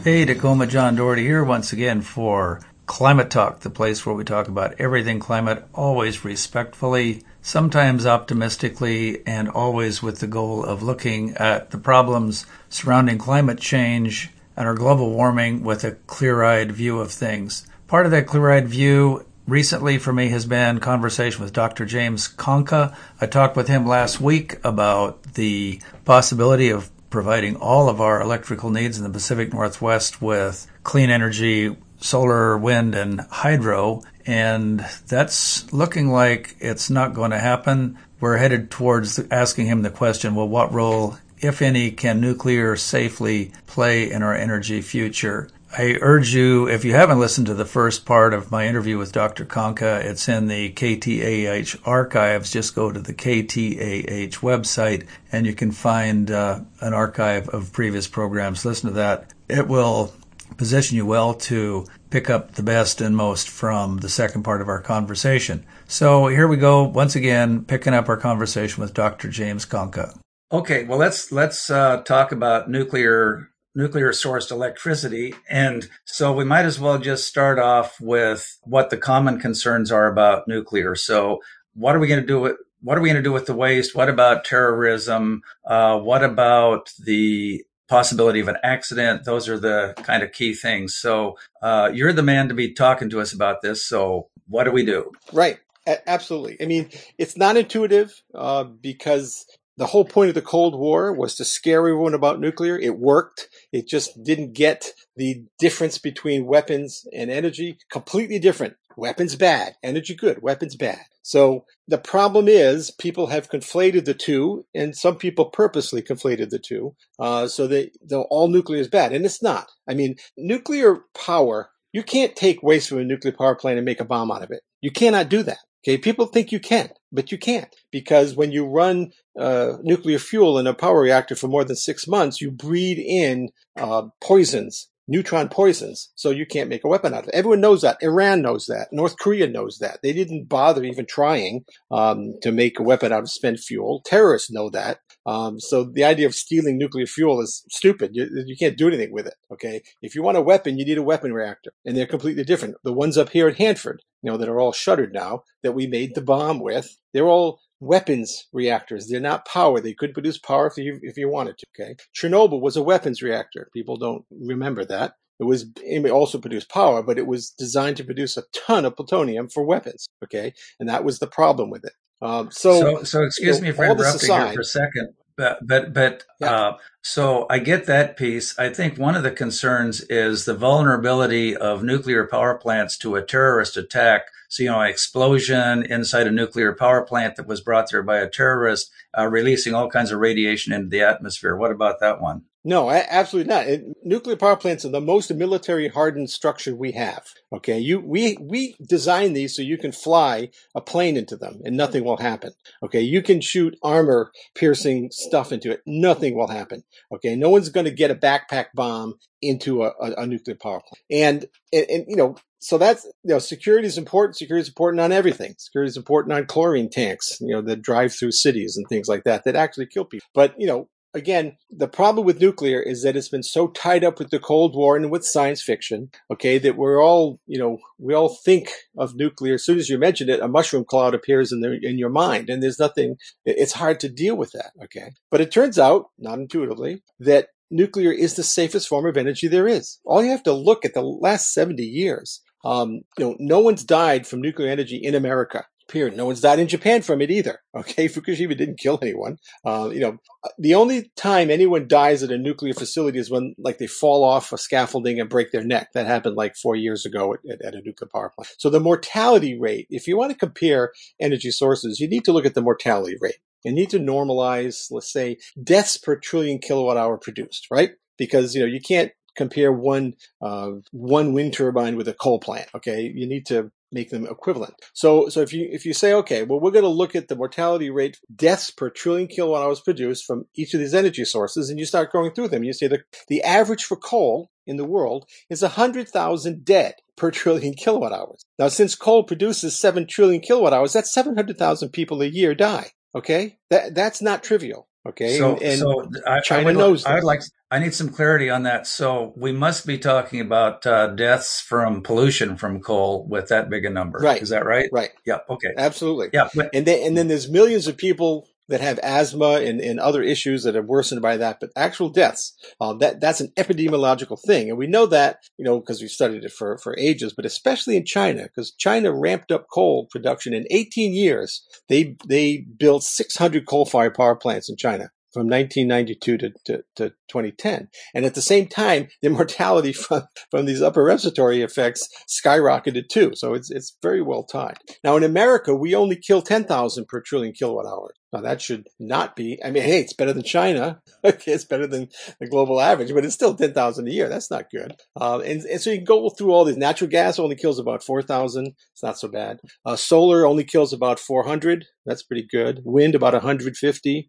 Hey, Tacoma John Doherty here once again for Climate Talk, the place where we talk about everything climate, always respectfully, sometimes optimistically, and always with the goal of looking at the problems surrounding climate change and our global warming with a clear-eyed view of things. Part of that clear-eyed view recently for me has been conversation with Dr. James Conca. I talked with him last week about the possibility of providing all of our electrical needs in the Pacific Northwest with clean energy, solar, wind, and hydro. And that's looking like it's not going to happen. We're headed towards asking him the question, well, what role, if any, can nuclear safely play in our energy future? I urge you, if you haven't listened to the first part of my interview with Dr. Conca, it's in the KTAH archives. Just go to the KTAH website and you can find an archive of previous programs. Listen to that. It will position you well to pick up the best and most from the second part of our conversation. So here we go, once again, picking up our conversation with Dr. James Conca. Okay, well, let's talk about nuclear sourced electricity. And so we might as well just start off with what the common concerns are about nuclear. So what are we going to do with the waste? What about terrorism? What about the possibility of an accident? Those are the kind of key things. So you're the man to be talking to us about this. So what do we do? Right. Absolutely. I mean, it's not intuitive because the whole point of the Cold War was to scare everyone about nuclear. It worked. It just didn't get the difference between weapons and energy. Completely different. Weapons bad. Energy good. Weapons bad. So the problem is people have conflated the two, and some people purposely conflated the two, so that all nuclear is bad. And it's not. I mean, nuclear power, you can't take waste from a nuclear power plant and make a bomb out of it. You cannot do that. Okay, people think you can, but you can't, because when you run nuclear fuel in a power reactor for more than 6 months, you breed in poisons, neutron poisons, so you can't make a weapon out of it. Everyone knows that. Iran knows that. North Korea knows that. They didn't bother even trying to make a weapon out of spent fuel. Terrorists know that. So the idea of stealing nuclear fuel is stupid. You can't do anything with it. Okay, if you want a weapon, you need a weapon reactor, and they're completely different. The ones up here at Hanford, that are all shuttered now, that we made the bomb with, they're all weapons reactors. They're not power. They could produce power if you wanted to. Okay, Chernobyl was a weapons reactor. People don't remember that. It also produced power, but it was designed to produce a ton of plutonium for weapons. Okay, and that was the problem with it. So excuse me for interrupting here for a second. So I get that piece. I think one of the concerns is the vulnerability of nuclear power plants to a terrorist attack. So, an explosion inside a nuclear power plant that was brought there by a terrorist, releasing all kinds of radiation into the atmosphere. What about that one? No, absolutely not. Nuclear power plants are the most military hardened structure we have. Okay, we design these so you can fly a plane into them and nothing will happen. Okay, you can shoot armor piercing stuff into it. Nothing will happen. Okay, no one's going to get a backpack bomb into a nuclear power plant. And so that's, security is important. Security is important on everything. Security is important on chlorine tanks, that drive through cities and things like that actually kill people. But, again, the problem with nuclear is that it's been so tied up with the Cold War and with science fiction, okay, that we all think of nuclear. As soon as you mention it, a mushroom cloud appears in your mind, and there's nothing, it's hard to deal with that, okay? But it turns out, not intuitively, that nuclear is the safest form of energy there is. All you have to look at the last 70 years. No one's died from nuclear energy in America. Period. No one's died in Japan from it either. Okay, Fukushima didn't kill anyone. The only time anyone dies at a nuclear facility is when, they fall off a scaffolding and break their neck. That happened 4 years ago at a nuclear power plant. So the mortality rate, if you want to compare energy sources, you need to look at the mortality rate. You need to normalize, let's say, deaths per trillion kilowatt hour produced, right? Because, you can't compare one wind turbine with a coal plant. Okay, you need to make them equivalent. So if you say, okay, well, we're going to look at the mortality rate, deaths per trillion kilowatt hours produced from each of these energy sources, and you start going through them. You say the average for coal in the world is 100,000 dead per trillion kilowatt hours. Now, since coal produces 7 trillion kilowatt hours, that's 700,000 people a year die. Okay, that's not trivial. Okay. And So I China knows I would this. like, I need some clarity on that. So we must be talking about deaths from pollution from coal with that big a number. Right. Is that right? Right. Yeah. Okay. Absolutely. Yeah. But And then there's millions of people that have asthma and other issues that are worsened by that. But actual deaths, that's an epidemiological thing. And we know that, because we studied it for ages, but especially in China, because China ramped up coal production in 18 years. They built 600 coal-fired power plants in China from 1992 to 2010. And at the same time, the mortality from these upper respiratory effects skyrocketed too. So it's very well tied. Now in America, we only kill 10,000 per trillion kilowatt hours. Now that should not be, I mean, hey, it's better than China. Okay, it's better than the global average, but it's still 10,000 a year. That's not good. And so you can go through all these. Natural gas only kills about 4,000. It's not so bad. Solar only kills about 400. That's pretty good. Wind about 150.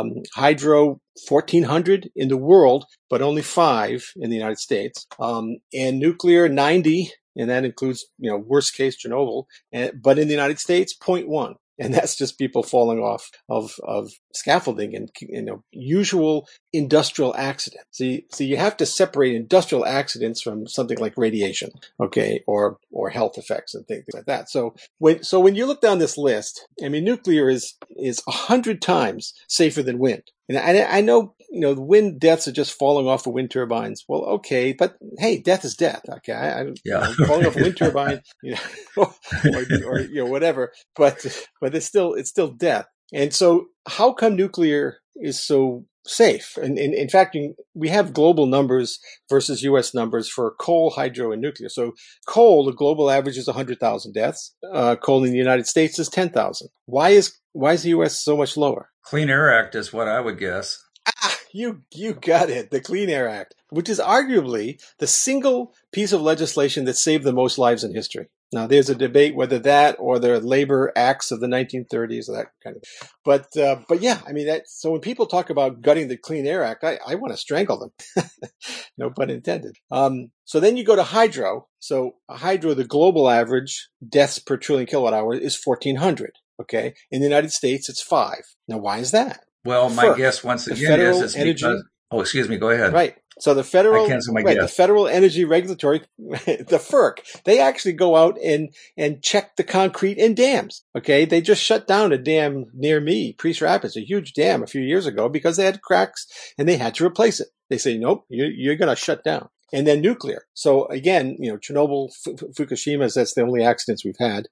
Hydro 1,400 in the world, but only 5 in the United States. And nuclear 90, and that includes, worst case Chernobyl. But in the United States, zero point 0.1. And that's just people falling off of scaffolding and, usual industrial accidents. So you have to separate industrial accidents from something like radiation, okay, or health effects and things like that. So when you look down this list, I mean, nuclear is 100 times safer than wind. And I know, the wind deaths are just falling off of wind turbines. Well, okay, but hey, death is death. Okay, yeah. Falling off a wind turbine, or whatever. But it's still death. And so, how come nuclear is so safe? And in fact, we have global numbers versus U.S. numbers for coal, hydro, and nuclear. So coal, the global average is 100,000 deaths. Coal in the United States is 10,000. Why is the U.S. so much lower? Clean Air Act is what I would guess. You got it. The Clean Air Act, which is arguably the single piece of legislation that saved the most lives in history. Now, there's a debate whether that or the labor acts of the 1930s or that kind of. But yeah, I mean so when people talk about gutting the Clean Air Act, I want to strangle them. No pun intended. So then you go to hydro. So hydro, the global average deaths per trillion kilowatt hour is 1,400. Okay, in the United States, it's 5. Now, why is that? Well, my guess once again is it's energy, because. Oh, excuse me. Go ahead. Right. So the I cancel my guess. the Federal Energy Regulatory, the FERC, they actually go out and check the concrete in dams. Okay. They just shut down a dam near me, Priest Rapids, a huge dam a few years ago because they had cracks and they had to replace it. They say, nope, you're going to shut down. And then nuclear. So again, Chernobyl, Fukushima, that's the only accidents we've had.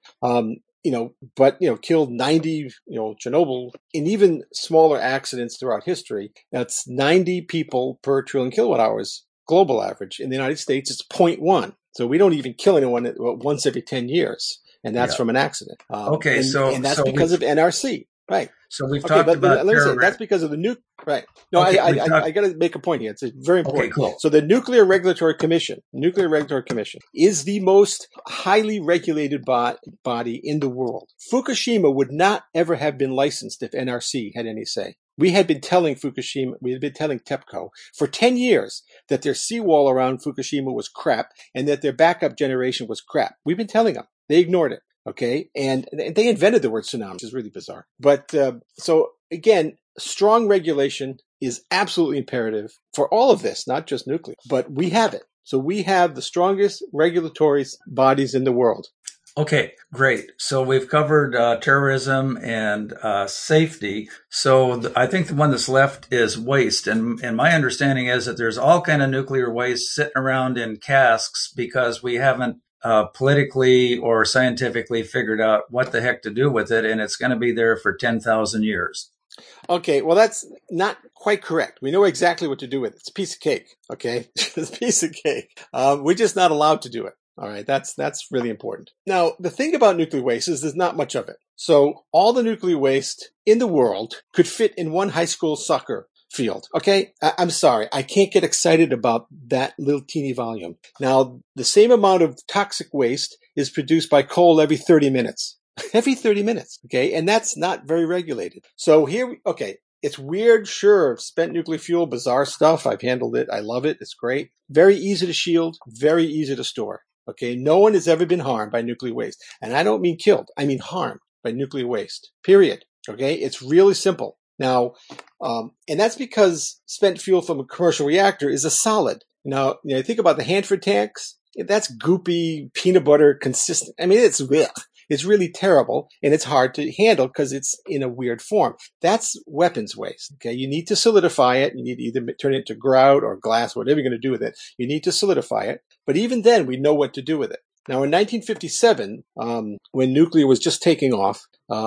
But killed 90, Chernobyl, in even smaller accidents throughout history. That's 90 people per trillion kilowatt hours, global average. In the United States, it's 0.1. So we don't even kill anyone once every 10 years. And that's from an accident. Okay. And that's because of NRC. Right. So we've talked about. Let me say, that's because of the nuke. Right. No, okay, I got to make a point here. It's very important. Okay, cool. So the Nuclear Regulatory Commission is the most highly regulated body in the world. Fukushima would not ever have been licensed if NRC had any say. We had been telling TEPCO for 10 years that their seawall around Fukushima was crap and that their backup generation was crap. We've been telling them. They ignored it. Okay. And they invented the word tsunami, which is really bizarre. But so again, strong regulation is absolutely imperative for all of this, not just nuclear, but we have it. So we have the strongest regulatory bodies in the world. Okay, great. So we've covered terrorism and safety. So I think the one that's left is waste. And my understanding is that there's all kind of nuclear waste sitting around in casks because we haven't politically or scientifically figured out what the heck to do with it. And it's going to be there for 10,000 years. Okay, well, that's not quite correct. We know exactly what to do with it. It's a piece of cake, okay? It's a piece of cake. We're just not allowed to do it. All right, that's really important. Now, the thing about nuclear waste is there's not much of it. So all the nuclear waste in the world could fit in one high school soccer field. Okay, I'm sorry. I can't get excited about that little teeny volume. Now, the same amount of toxic waste is produced by coal every 30 minutes. Every 30 minutes. Okay, and that's not very regulated. So here, it's weird, sure. Spent nuclear fuel, bizarre stuff. I've handled it. I love it. It's great. Very easy to shield, very easy to store. Okay, no one has ever been harmed by nuclear waste. And I don't mean killed. I mean harmed by nuclear waste. Period. Okay, it's really simple. Now, and that's because spent fuel from a commercial reactor is a solid. Now, think about the Hanford tanks. That's goopy peanut butter consistent. I mean, it's really terrible, and it's hard to handle because it's in a weird form. That's weapons waste. Okay, you need to solidify it. You need to either turn it into grout or glass, whatever you're going to do with it. You need to solidify it. But even then, we know what to do with it. Now, in 1957, when nuclear was just taking off,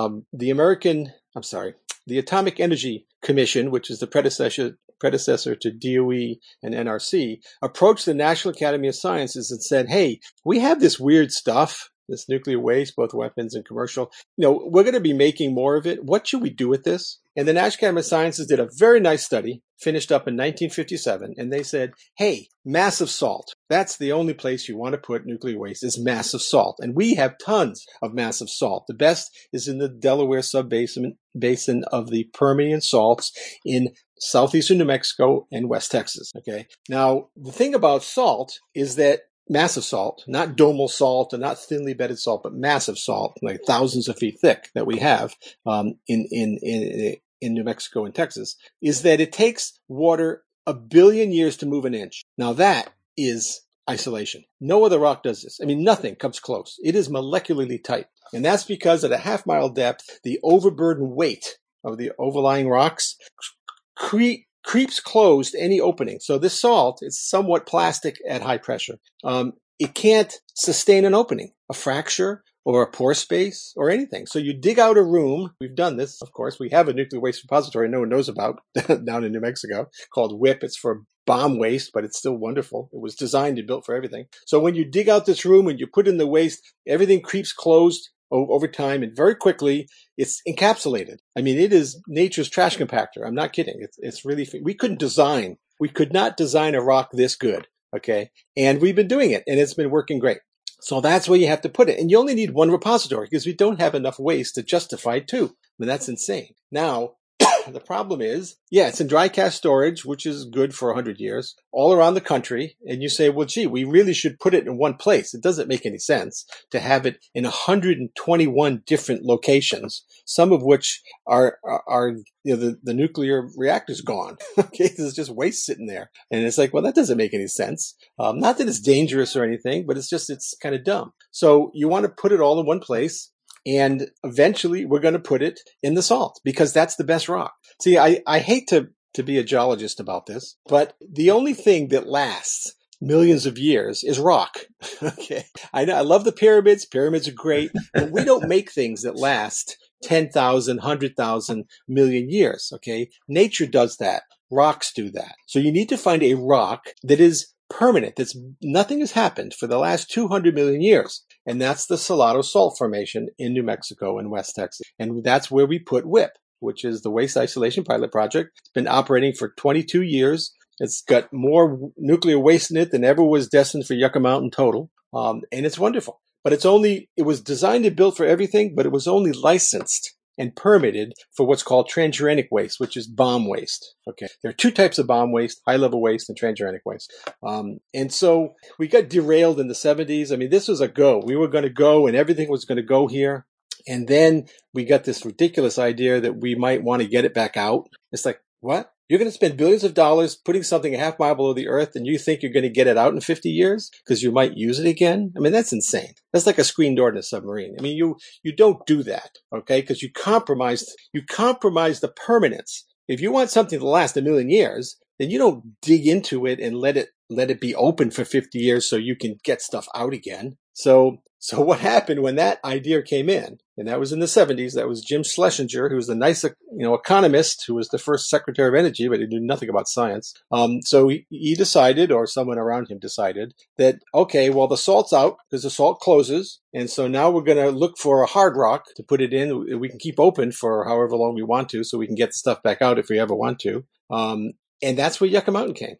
the Atomic Energy Commission, which is the predecessor to DOE and NRC, approached the National Academy of Sciences and said, hey, we have this weird stuff, this nuclear waste, both weapons and commercial. We're going to be making more of it. What should we do with this? And the National Academy of Sciences did a very nice study, finished up in 1957, and they said, hey, massive salt. That's the only place you want to put nuclear waste is massive salt. And we have tons of massive salt. The best is in the Delaware subbasin of the Permian salts in southeastern New Mexico and West Texas. Okay. Now, the thing about salt is that massive salt, not domal salt and not thinly bedded salt, but massive salt, like thousands of feet thick that we have in New Mexico and Texas, is that it takes water 1 billion years to move an inch. Now that is isolation. No other rock does this. I mean, nothing comes close. It is molecularly tight. And that's because at a half-mile depth, the overburden weight of the overlying rocks creeps closed any opening. So this salt is somewhat plastic at high pressure. It can't sustain an opening, a fracture, or a pore space, or anything. So you dig out a room. We've done this, of course. We have a nuclear waste repository no one knows about down in New Mexico called WIPP. It's for bomb waste, but it's still wonderful. It was designed and built for everything. So when you dig out this room and you put in the waste, everything creeps closed over time, and very quickly it's encapsulated. I mean, it is nature's trash compactor. I'm not kidding. It's really, we could not design a rock this good. Okay. And we've been doing it, and it's been working great. So that's where you have to put it. And you only need one repository because we don't have enough waste to justify two. I mean, that's insane. Now, the problem is, it's in dry cask storage, which is good for 100 years, all around the country. And you say, well, gee, we really should put it in one place. It doesn't make any sense to have it in 121 different locations, some of which are the nuclear reactor's gone. Okay, there's just waste sitting there. And it's like, well, that doesn't make any sense. Not that it's dangerous or anything, but it's kind of dumb. So you want to put it all in one place. And eventually we're going to put it in the salt because that's the best rock. See, I hate to be a geologist about this, but the only thing that lasts millions of years is rock. Okay. I know. I love the pyramids. Pyramids are great, but we don't make things that last 10,000, 100,000 million years. Okay. Nature does that. Rocks do that. So you need to find a rock that is permanent. Nothing has happened for the last 200 million years. And that's the Salado Salt Formation in New Mexico and West Texas. And that's where we put WIPP, which is the Waste Isolation Pilot Project. It's been operating for 22 years. It's got more nuclear waste in it than ever was destined for Yucca Mountain total. And it's wonderful. But it was designed and built for everything, but it was only licensed and permitted for what's called transuranic waste, which is bomb waste. Okay. There are two types of bomb waste, high-level waste and transuranic waste. And so we got derailed in the 70s. I mean, this was a go. We were going to go and everything was going to go here. And then we got this ridiculous idea that we might want to get it back out. It's like, what? You're going to spend billions of dollars putting something a half mile below the earth and you think you're going to get it out in 50 years because you might use it again? I mean, that's insane. That's like a screen door in a submarine. I mean, you don't do that, okay? Because you compromise the permanence. If you want something to last 1 million years, then you don't dig into it and let it be open for 50 years so you can get stuff out again. So what happened when that idea came in, and that was in the 70s, that was Jim Schlesinger, who was the nice, economist who was the first Secretary of Energy, but he knew nothing about science. So he decided, or someone around him decided, that, okay, well, the salt's out because the salt closes. And so now we're going to look for a hard rock to put it in. We can keep open for however long we want to, so we can get the stuff back out if we ever want to. And that's where Yucca Mountain came.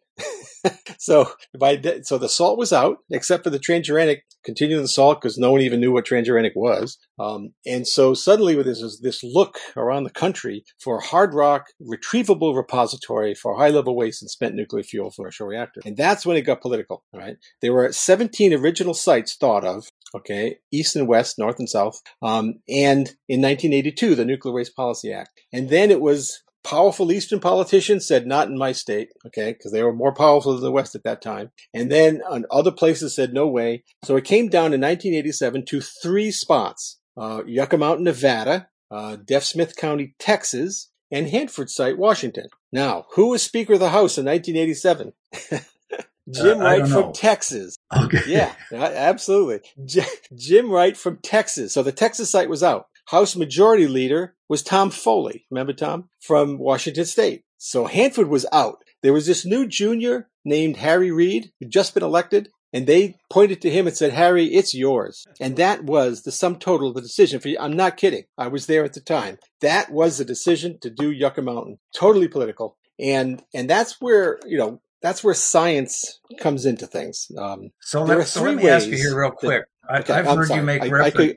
So the salt was out, except for the transuranic, continuing the salt because no one even knew what transuranic was. And so suddenly there's this look around the country for a hard rock retrievable repository for high-level waste and spent nuclear fuel for a commercial reactor. And that's when it got political, right? There were 17 original sites thought of, okay, east and west, north and south. And in 1982, the Nuclear Waste Policy Act. And then it was Powerful Eastern politicians said, not in my state, okay, because they were more powerful than the West at that time. And then other places said, no way. So it came down in 1987 to 3 spots, Yucca Mountain, Nevada, Deaf Smith County, Texas, and Hanford Site, Washington. Now, who was Speaker of the House in 1987? Jim Wright from Texas. Okay. Yeah, absolutely. Jim Wright from Texas. So the Texas site was out. House Majority Leader was Tom Foley. Remember Tom? From Washington State. So Hanford was out. There was this new junior named Harry Reid who'd just been elected, and they pointed to him and said, Harry, it's yours. And that was the sum total of the decision for you. I'm not kidding. I was there at the time. That was the decision to do Yucca Mountain. Totally political. And that's where, that's where science comes into things. So let me ask you here real quick. I've heard you make reference.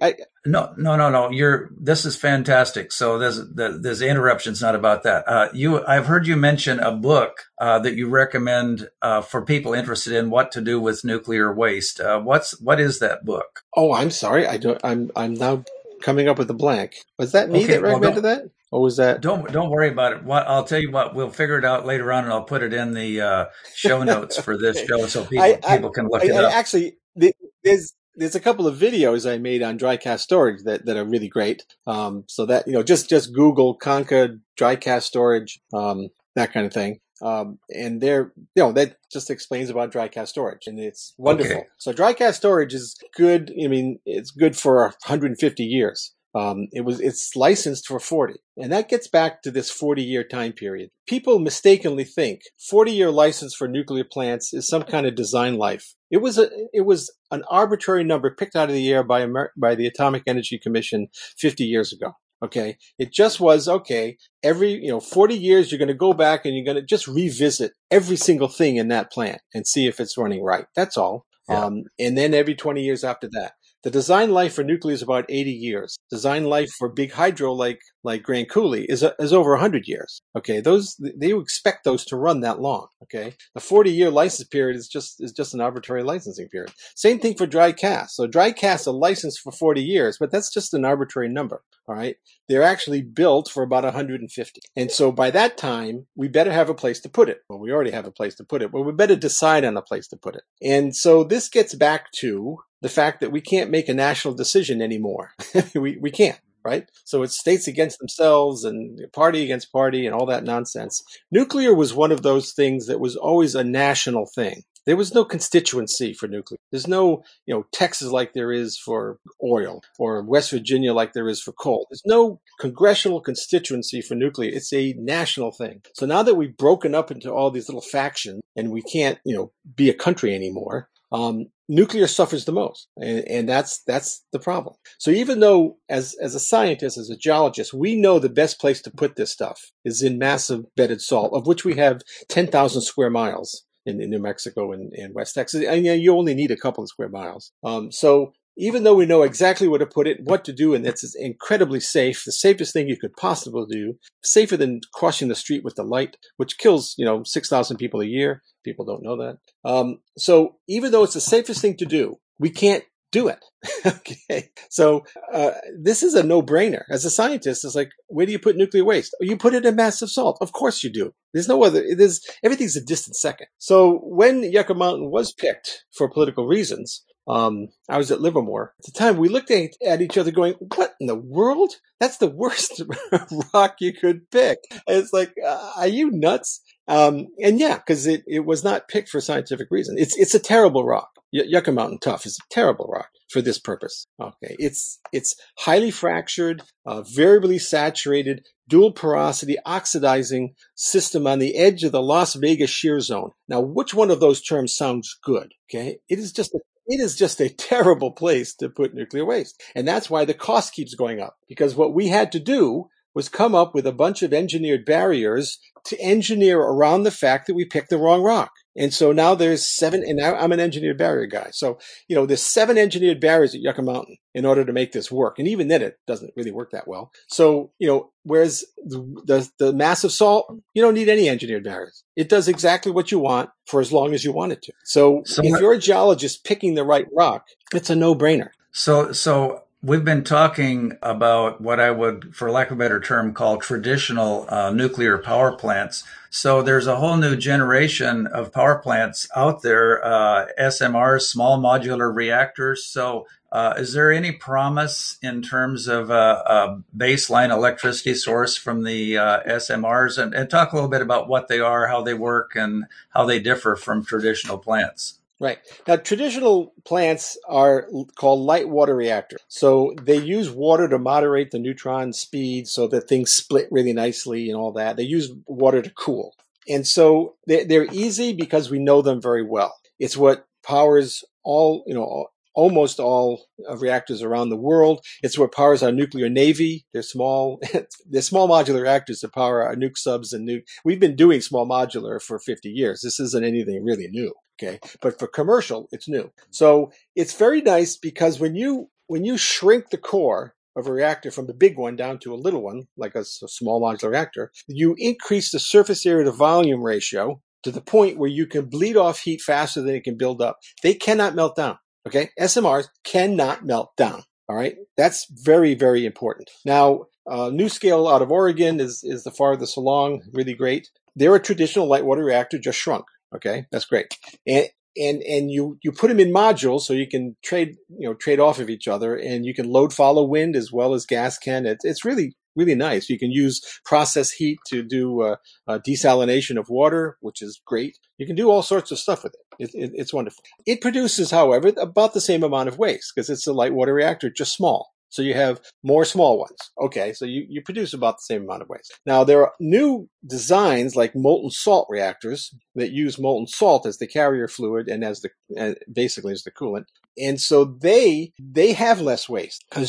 No. This is fantastic. So there's interruptions, not about that. I've heard you mention a book that you recommend for people interested in what to do with nuclear waste. What is that book? Oh, I'm sorry. I'm now coming up with a blank. Was that me that recommended that? Or was that? Don't worry about it. I'll tell you what. We'll figure it out later on, and I'll put it in the show notes for this show so people can look it up. Actually, there's a couple of videos I made on dry cask storage that are really great. So that just Google Conca dry cask storage, that kind of thing. And that just explains about dry cask storage, and it's wonderful. Okay. So dry cask storage is good. I mean, it's good for 150 years. It's licensed for 40. And that gets back to this 40-year time period. People mistakenly think 40-year license for nuclear plants is some kind of design life. It was an arbitrary number picked out of the air by the Atomic Energy Commission 50 years ago. Okay. It just was, okay, every, 40 years, you're going to go back and you're going to just revisit every single thing in that plant and see if it's running right. That's all. Yeah. And then every 20 years after that. The design life for nuclear is about 80 years. Design life for big hydro like Grand Coulee is over 100 years. Okay, they expect those to run that long. Okay, the 40-year license period is just an arbitrary licensing period. Same thing for dry cask. So dry casks are licensed for 40 years, but that's just an arbitrary number. All right, they're actually built for about 150, and so by that time we better have a place to put it. Well, we already have a place to put it, but we better decide on a place to put it. And so this gets back to the fact that we can't make a national decision anymore. we can't, right? So it's states against themselves and party against party and all that nonsense. Nuclear was one of those things that was always a national thing. There was no constituency for nuclear. There's no, Texas like there is for oil, or West Virginia like there is for coal. There's no congressional constituency for nuclear. It's a national thing. So now that we've broken up into all these little factions and we can't, be a country anymore, nuclear suffers the most, and that's the problem. So even though as a scientist, as a geologist, we know the best place to put this stuff is in massive bedded salt, of which we have 10,000 square miles in New Mexico and West Texas. And you only need a couple of square miles. So even though we know exactly where to put it, what to do, and it's incredibly safe, the safest thing you could possibly do, safer than crossing the street with the light, which kills, 6,000 people a year. People don't know that. So even though it's the safest thing to do, we can't do it. Okay. So this is a no-brainer. As a scientist, it's like, where do you put nuclear waste? You put it in massive salt. Of course you do. There's no other. Everything's a distant second. So when Yucca Mountain was picked for political reasons, I was at Livermore. At the time, we looked at each other going, what in the world? That's the worst rock you could pick. And it's like, are you nuts? And yeah, because it was not picked for scientific reason. It's a terrible rock. Yucca Mountain Tuff is a terrible rock for this purpose. Okay. It's highly fractured, variably saturated, dual porosity, oxidizing system on the edge of the Las Vegas shear zone. Now, which one of those terms sounds good? Okay. It is just a terrible place to put nuclear waste. And that's why the cost keeps going up, because what we had to do was come up with a bunch of engineered barriers to engineer around the fact that we picked the wrong rock. And so now there's 7, and I'm an engineered barrier guy. So, there's 7 engineered barriers at Yucca Mountain in order to make this work. And even then it doesn't really work that well. So, whereas the massive salt, you don't need any engineered barriers. It does exactly what you want for as long as you want it to. So if you're a geologist picking the right rock, it's a no-brainer. So we've been talking about what I would, for lack of a better term, call traditional nuclear power plants. So there's a whole new generation of power plants out there, SMRs, small modular reactors. So is there any promise in terms of a baseline electricity source from the SMRs? And talk a little bit about what they are, how they work, and how they differ from traditional plants. Right. Now, traditional plants are called light water reactors. So they use water to moderate the neutron speed so that things split really nicely and all that. They use water to cool. And so they're easy because we know them very well. It's what powers almost all reactors around the world. It's what powers our nuclear navy. They're small. They're small modular reactors that power our nuke subs and nuke. We've been doing small modular for 50 years. This isn't anything really new. Okay. But for commercial, it's new. So it's very nice because when you shrink the core of a reactor from the big one down to a little one, like a small modular reactor, you increase the surface area to volume ratio to the point where you can bleed off heat faster than it can build up. They cannot melt down. Okay. SMRs cannot melt down. All right. That's very, very important. Now, NuScale out of Oregon is the farthest along, really great. They're a traditional light water reactor, just shrunk. Okay, that's great. And you put them in modules so you can trade off of each other, and you can load follow wind as well as gas can. It's really, really nice. You can use process heat to do desalination of water, which is great. You can do all sorts of stuff with it. It's wonderful. It produces, however, about the same amount of waste because it's a light water reactor, just small. So you have more small ones. Okay, so you produce about the same amount of waste. Now, there are new designs like molten salt reactors that use molten salt as the carrier fluid and basically as the coolant. And so they have less waste because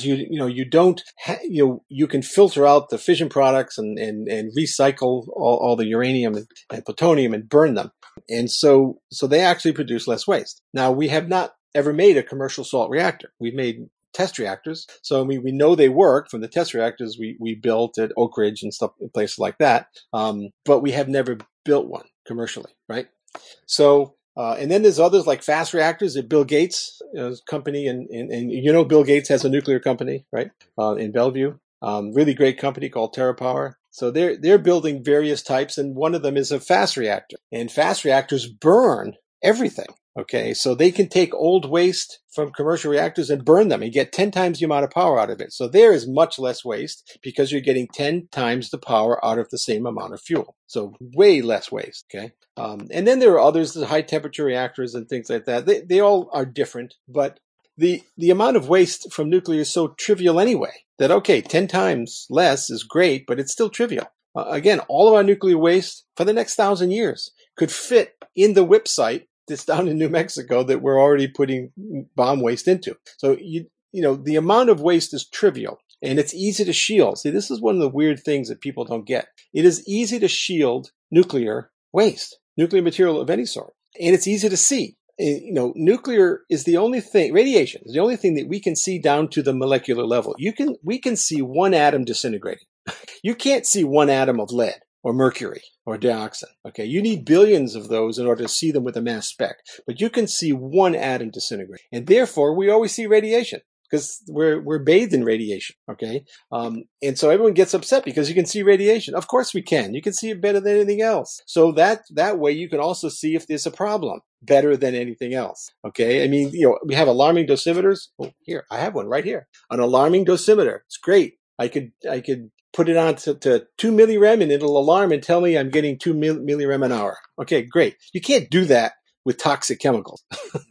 you can filter out the fission products and recycle all the uranium and plutonium and burn them. And so they actually produce less waste. Now, we have not ever made a commercial salt reactor. We've made test reactors. So, I mean, we know they work from the test reactors we built at Oak Ridge and stuff, places like that. But we have never built one commercially, right? So, and then there's others like fast reactors at Bill Gates' company. And Bill Gates has a nuclear company, right? In Bellevue. Really great company called TerraPower. So they're building various types. And one of them is a fast reactor. And fast reactors burn everything. Okay, so they can take old waste from commercial reactors and burn them and get 10 times the amount of power out of it. So there is much less waste because you're getting 10 times the power out of the same amount of fuel. So way less waste, okay? And then there are others, the high temperature reactors and things like that. They all are different, but the amount of waste from nuclear is so trivial anyway that, okay, 10 times less is great, but it's still trivial. Again, all of our nuclear waste for the next 1,000 years could fit in the WIPP site that's down in New Mexico that we're already putting bomb waste into. So, the amount of waste is trivial and it's easy to shield. See, this is one of the weird things that people don't get. It is easy to shield nuclear waste, nuclear material of any sort. And it's easy to see. Nuclear is the only thing, radiation is the only thing that we can see down to the molecular level. We can see one atom disintegrating. You can't see one atom of lead or mercury or dioxin. Okay, you need billions of those in order to see them with a mass spec, but you can see one atom disintegrate, and therefore we always see radiation because we're bathed in radiation. Okay, and so everyone gets upset because you can see radiation. Of course we can. You can see it better than anything else. So that way you can also see if there's a problem better than anything else. Okay, I mean, we have alarming dosimeters. Oh, here I have one right here. An alarming dosimeter. It's great. I could put it on to 2 millirem and it'll alarm and tell me I'm getting 2 millirem an hour. Okay, great. You can't do that with toxic chemicals.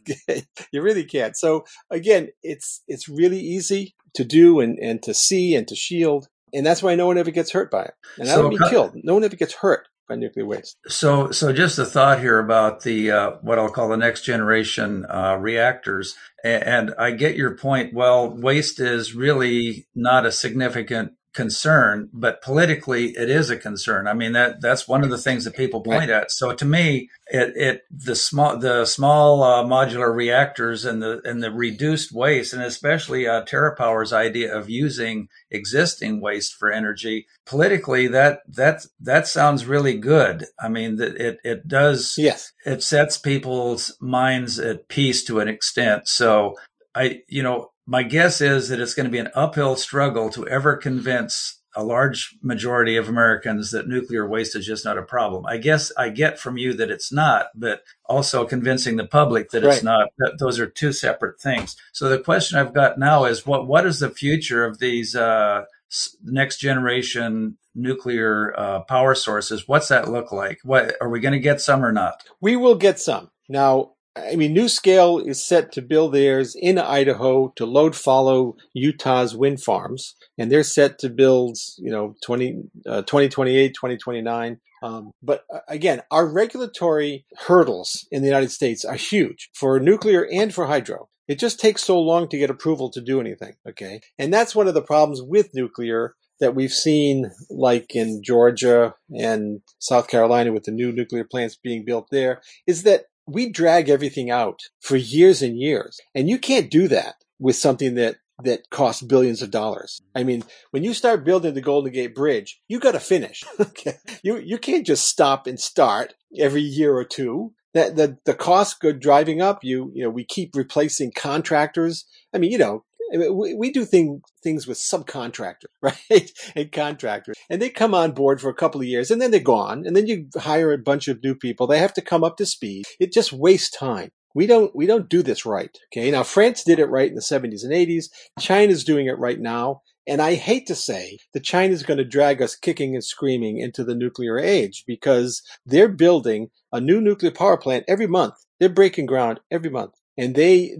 You really can't. So again, it's really easy to do and to see and to shield. And that's why no one ever gets hurt by it. And I would be killed. No one ever gets hurt by nuclear waste. So just a thought here about the what I'll call the next generation reactors. And I get your point. Well, waste is really not a significant concern, but politically it is a concern. I mean, that's one of the things that people point at. So to me, the small modular reactors and the reduced waste, and especially TerraPower's idea of using existing waste for energy, politically that sounds really good. I mean, it does. Yes. It sets people's minds at peace to an extent. So My guess is that it's going to be an uphill struggle to ever convince a large majority of Americans that nuclear waste is just not a problem. I guess I get from you that it's not, but also convincing the public that it's Right. not. Those are two separate things. So the question I've got now is what is the future of these next generation nuclear power sources? What's that look like? What are we going to get some or not? We will get some. Now, I mean, NuScale is set to build theirs in Idaho to load follow Utah's wind farms, and they're set to build, 2028, 2029. But again, our regulatory hurdles in the United States are huge for nuclear and for hydro. It just takes so long to get approval to do anything, okay? And that's one of the problems with nuclear that we've seen, like in Georgia and South Carolina with the new nuclear plants being built there, is that we drag everything out for years and years. And you can't do that with something that costs billions of dollars. I mean, when you start building the Golden Gate Bridge, you got to finish. Okay, you can't just stop and start every year or two. That the costs go driving up. We keep replacing contractors. I mean, we do things with subcontractors, right? And contractors. And they come on board for a couple of years and then they're gone. And then you hire a bunch of new people. They have to come up to speed. It just wastes time. We don't do this right. Okay. Now, France did it right in the 70s and 80s. China's doing it right now. And I hate to say that China's going to drag us kicking and screaming into the nuclear age because they're building a new nuclear power plant every month. They're breaking ground every month. And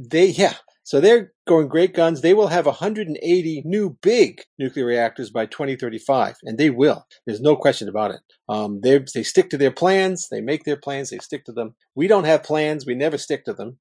so they're going great guns. They will have 180 new big nuclear reactors by 2035, and they will. There's no question about it. They stick to their plans. They make their plans. They stick to them. We don't have plans. We never stick to them.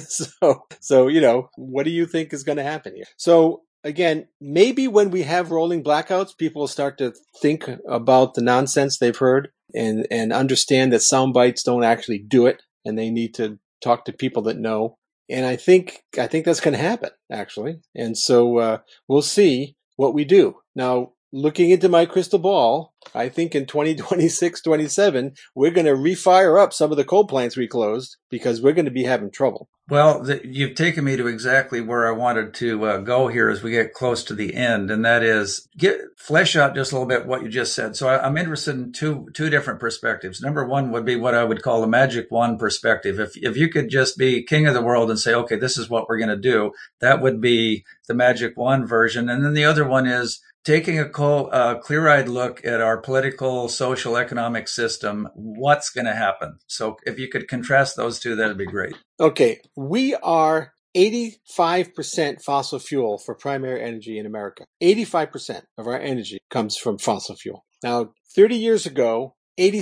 So what do you think is going to happen here? So again, maybe when we have rolling blackouts, people will start to think about the nonsense they've heard and understand that sound bites don't actually do it, and they need to talk to people that know. And I think that's going to happen, actually. And so we'll see what we do. Now, looking into my crystal ball, I think in 2026, 27, we're going to refire up some of the coal plants we closed because we're going to be having trouble. Well, you've taken me to exactly where I wanted to go here as we get close to the end, and that is flesh out just a little bit what you just said. So I'm interested in two different perspectives. Number one would be what I would call the magic wand perspective. If you could just be king of the world and say, okay, this is what we're going to do, that would be the magic wand version. And then the other one is taking a clear-eyed look at our political, social, economic system, what's going to happen? So if you could contrast those two, that'd be great. Okay, we are 85% fossil fuel for primary energy in America. 85% of our energy comes from fossil fuel. Now, 30 years ago,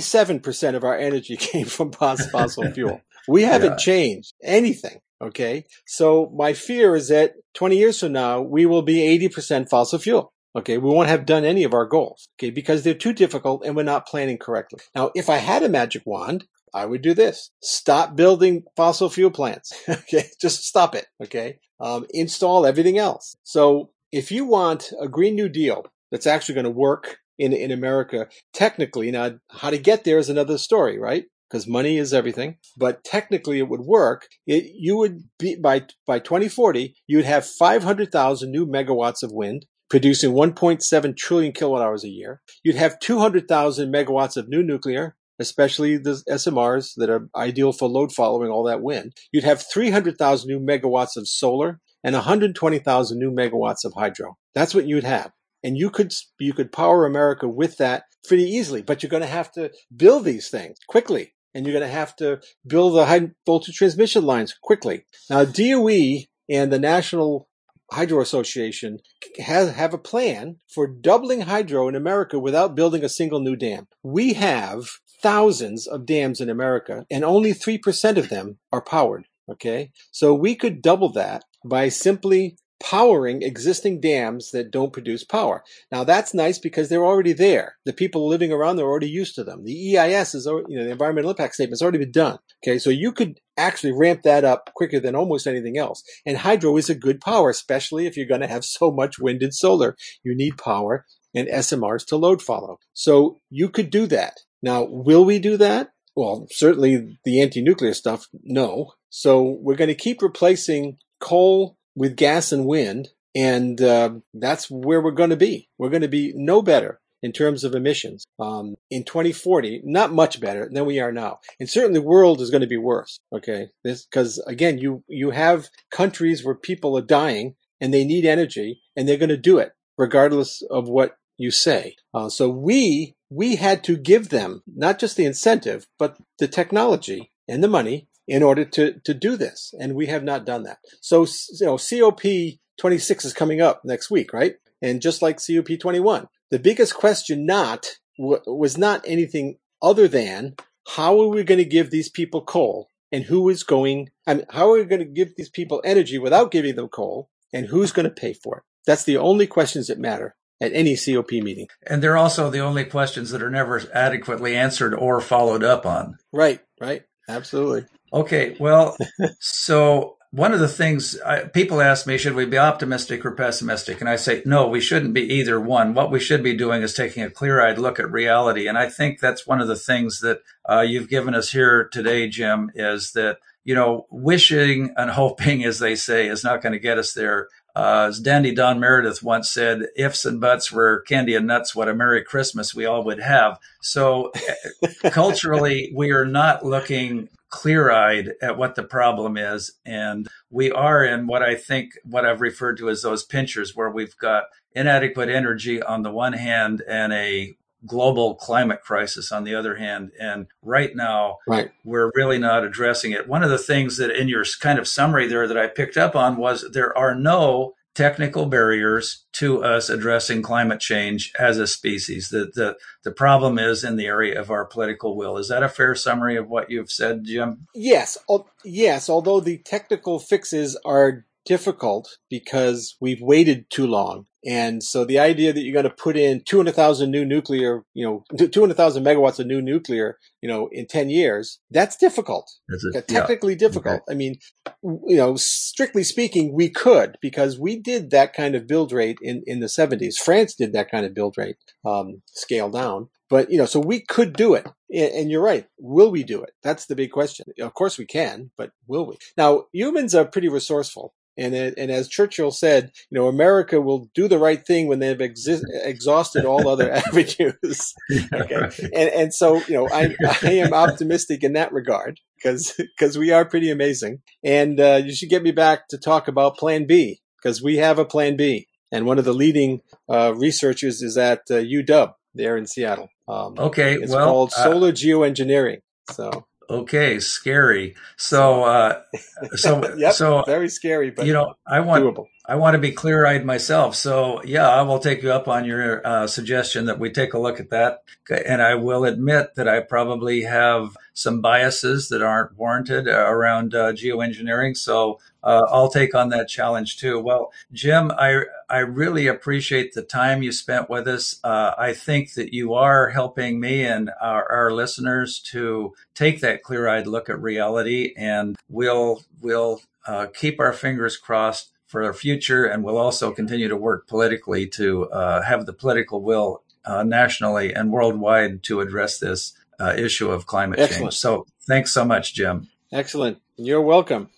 87% of our energy came from fossil fuel. We haven't changed anything. Okay, so my fear is that 20 years from now, we will be 80% fossil fuel. Okay, we won't have done any of our goals, okay, because they're too difficult and we're not planning correctly. Now, if I had a magic wand, I would do this. Stop building fossil fuel plants. Okay, just stop it. Okay, install everything else. So if you want a Green New Deal that's actually going to work in America, technically, now how to get there is another story, right? Because money is everything. But technically it would work. You would be, by 2040, you would have 500,000 new megawatts of wind, producing 1.7 trillion kilowatt hours a year. You'd have 200,000 megawatts of new nuclear, especially the SMRs that are ideal for load following all that wind. You'd have 300,000 new megawatts of solar and 120,000 new megawatts of hydro. That's what you'd have. And you could power America with that pretty easily, but you're going to have to build these things quickly. And you're going to have to build the high voltage transmission lines quickly. Now, DOE and the National Hydro Association have a plan for doubling hydro in America without building a single new dam. We have thousands of dams in America, and only 3% of them are powered. Okay, so we could double that by simply powering existing dams that don't produce power. Now that's nice because they're already there. The people living around, they're already used to them. The EIS is, the environmental impact statement has already been done. Okay, so you could actually ramp that up quicker than almost anything else. And hydro is a good power, especially if you're going to have so much wind and solar. You need power and SMRs to load follow. So you could do that. Now, will we do that? Well, certainly the anti-nuclear stuff, no. So we're going to keep replacing coal, with gas and wind, and that's where we're going to be. We're going to be no better in terms of emissions in 2040, not much better than we are now. And certainly the world is going to be worse, okay? Because, again, you have countries where people are dying and they need energy, and they're going to do it regardless of what you say. So we had to give them not just the incentive, but the technology and the money in order to do this. And we have not done that. So, COP26 is coming up next week, right? And just like COP21, the biggest question was not anything other than how are we going to give these people coal, and how are we going to give these people energy without giving them coal, and who's going to pay for it? That's the only questions that matter at any COP meeting. And they're also the only questions that are never adequately answered or followed up on. Right. Absolutely. Okay, well, so one of the things people ask me, should we be optimistic or pessimistic? And I say, no, we shouldn't be either one. What we should be doing is taking a clear-eyed look at reality. And I think that's one of the things that you've given us here today, Jim, is that, wishing and hoping, as they say, is not going to get us there. As Dandy Don Meredith once said, ifs and buts were candy and nuts, what a Merry Christmas we all would have. So culturally, we are not looking clear-eyed at what the problem is. And we are in what I've referred to as those pinchers, where we've got inadequate energy on the one hand and a global climate crisis on the other hand. And right now, we're really not addressing it. One of the things that in your kind of summary there that I picked up on was there are no technical barriers to us addressing climate change as a species. The problem is in the area of our political will. Is that a fair summary of what you've said, Jim? Yes. Although the technical fixes are difficult because we've waited too long. And so the idea that you're going to put in 200,000 new nuclear, 200,000 megawatts of new nuclear, in 10 years, that's difficult. Technically difficult. Okay. I mean, strictly speaking, we could, because we did that kind of build rate in the 70s. France did that kind of build rate, scale down. But, so we could do it. And you're right. Will we do it? That's the big question. Of course we can, but will we? Now, humans are pretty resourceful. And as Churchill said, America will do the right thing when they've exhausted all other avenues. Okay, right. And so I am optimistic in that regard because we are pretty amazing. And you should get me back to talk about Plan B, because we have a Plan B. And one of the leading researchers is at UW there in Seattle. It's called Solar Geoengineering. So. Okay, scary. So, very scary, but doable. I want to be clear-eyed myself. So, I will take you up on your suggestion that we take a look at that. And I will admit that I probably have some biases that aren't warranted around geoengineering. So I'll take on that challenge too. Well, Jim, I really appreciate the time you spent with us. I think that you are helping me and our listeners to take that clear-eyed look at reality, and we'll keep our fingers crossed for our future, and we'll also continue to work politically to have the political will nationally and worldwide to address this issue of climate change. So thanks so much, Jim. Excellent. You're welcome.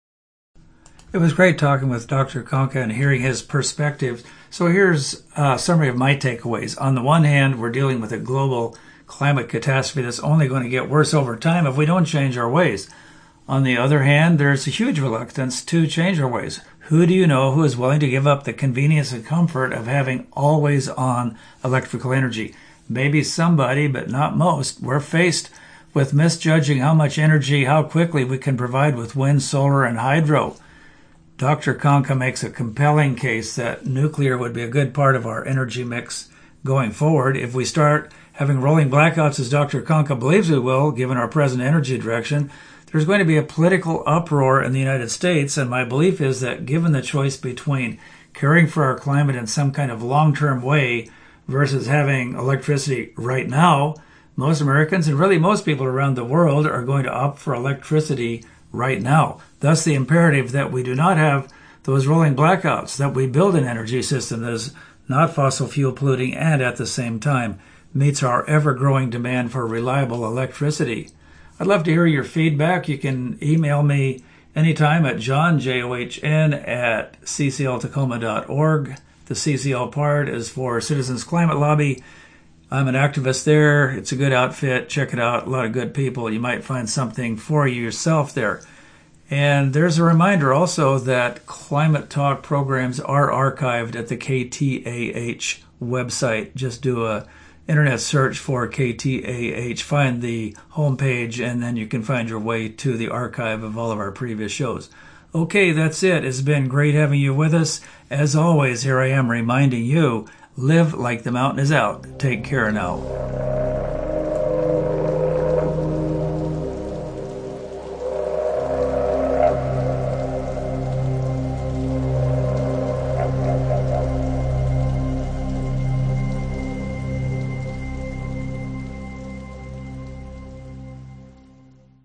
It was great talking with Dr. Konka and hearing his perspective. So here's a summary of my takeaways. On the one hand, we're dealing with a global climate catastrophe that's only going to get worse over time if we don't change our ways. On the other hand, there's a huge reluctance to change our ways. Who do you know who is willing to give up the convenience and comfort of having always-on electrical energy? Maybe somebody, but not most. We're faced with misjudging how much energy, how quickly we can provide with wind, solar, and hydro. Dr. Konka makes a compelling case that nuclear would be a good part of our energy mix going forward. If we start having rolling blackouts, as Dr. Konka believes we will, given our present energy direction, there's going to be a political uproar in the United States, and my belief is that given the choice between caring for our climate in some kind of long-term way versus having electricity right now, most Americans and really most people around the world are going to opt for electricity right now. Thus, the imperative that we do not have those rolling blackouts, that we build an energy system that is not fossil fuel polluting and at the same time meets our ever-growing demand for reliable electricity. I'd love to hear your feedback. You can email me anytime at John, John, at ccltacoma.org. The CCL part is for Citizens Climate Lobby. I'm an activist there. It's a good outfit. Check it out. A lot of good people. You might find something for you yourself there. And there's a reminder also that Climate Talk programs are archived at the KTAH website. Just do a internet search for KTAH, find the homepage, and then you can find your way to the archive of all of our previous shows. Okay, that's it. It's been great having you with us. As always, here I am reminding you, live like the mountain is out. Take care now.